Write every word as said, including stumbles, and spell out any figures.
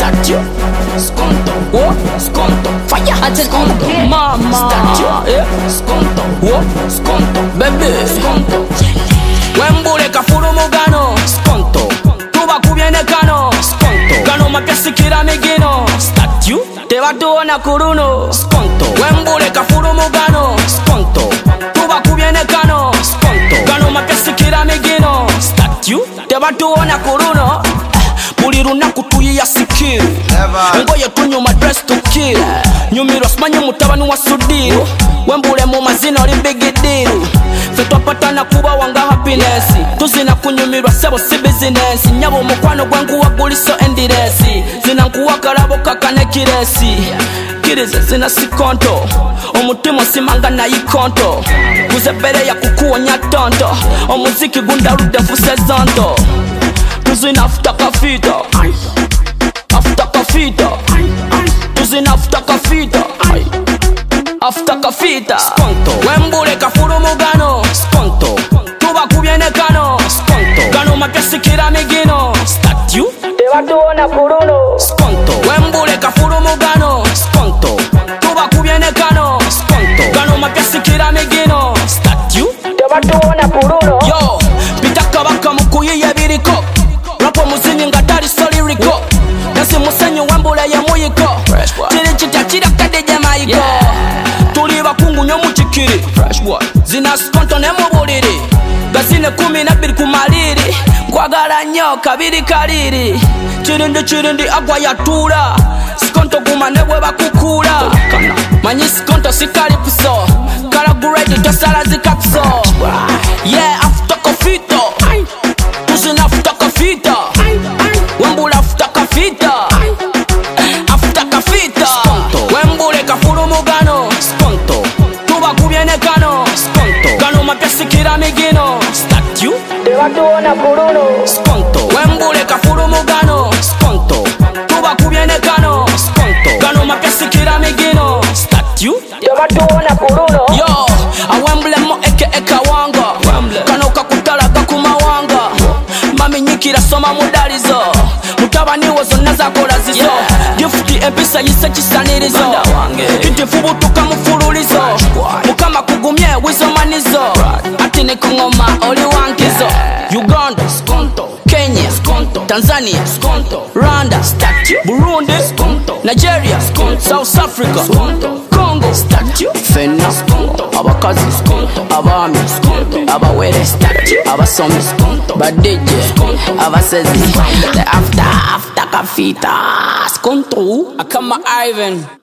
statue, sconto, oh, sconto, fire, sconto, mama, statue, eh, sconto, oh, sconto, baby, sconto, wembule kafuru mugano, sconto, tuba kubiene kano, sconto, gano makesikira migino, statue, te batuona kuruno, sconto, wembule kafuru mugano, sconto, tuba kubiene kano, sconto, gano makesikira migino, statue, te batuona kuruno. Buli lunaku tuyiya sikiru engoye tunyuma dress to kill nyumiro simanyi mutabani wa sudiru wembule mu mazina oli big deal fe twapatana kuba wanga happiness tuzina kunyumirwa sebo si business nyabo omukwano gwenguwa guliso endiresi zina nkuwa kalabo kakane kiresi kirize zina sikonto omutima simanga na ikonto kuzebere ya kukuonya tonto omuziki gundarude mfuse zonto Tuzin after kafita, after kafita, tuzin after kafita, after kafita. Sconto, wembule kafuru mugano, sconto, tuba kubiene kano, sconto, gano makesikira migino, statue, te batuona kuruno, sconto, wembule kafuru mugano, sconto, tuba kubiene kano, sconto, gano makesikira migino, statue, te batuona kuruno. Yo, pitaka baka mukuyiye biriko. Rapo muzinyi ngatari soli riko Nasi musenyu wembule ye muyiko Chiri chita chira kade jamaiko Tuliba kungu nyomu chikiri Zina skonto ne mubuliri Gazine kumi na biri kumaliri Kwagala nyoka biri kaliri Chirindi chirindi agwa ya tura Skonto gumanebwe bakukula Manyi skonto sikali piso Kala guredi tosala zikapso Yeah, after kofito Tuzin after kafita wembule after kafita after kafita wembule kafuru mugano sconto tuba kubiene kano sconto gano makesikira migino statue te batuona kuruno sconto wembule kafuru mugano sconto tuba kubiene kano sconto gano makesikira migino statue te batuona kuruno yo awembule mo eke eka wanga kano kakutala kakuma wanga mami nyikira soma mudalizo mutabani wozo nazakola zizo yeah. Gifti empisa yise chisanirizo iti fubutuka mufululizo mukama kugumye wizo manizo ati nekungoma oli wankizo Uganda skonto Kenya skonto Tanzania skonto Rwanda statue Burundi skonto Nigeria skonto South Africa skonto Congo statue Fena skonto abakazi skonto abami skonto abawere statue abasomi skonto badeje skonto abasezi the after after kafita skonto akama Ivan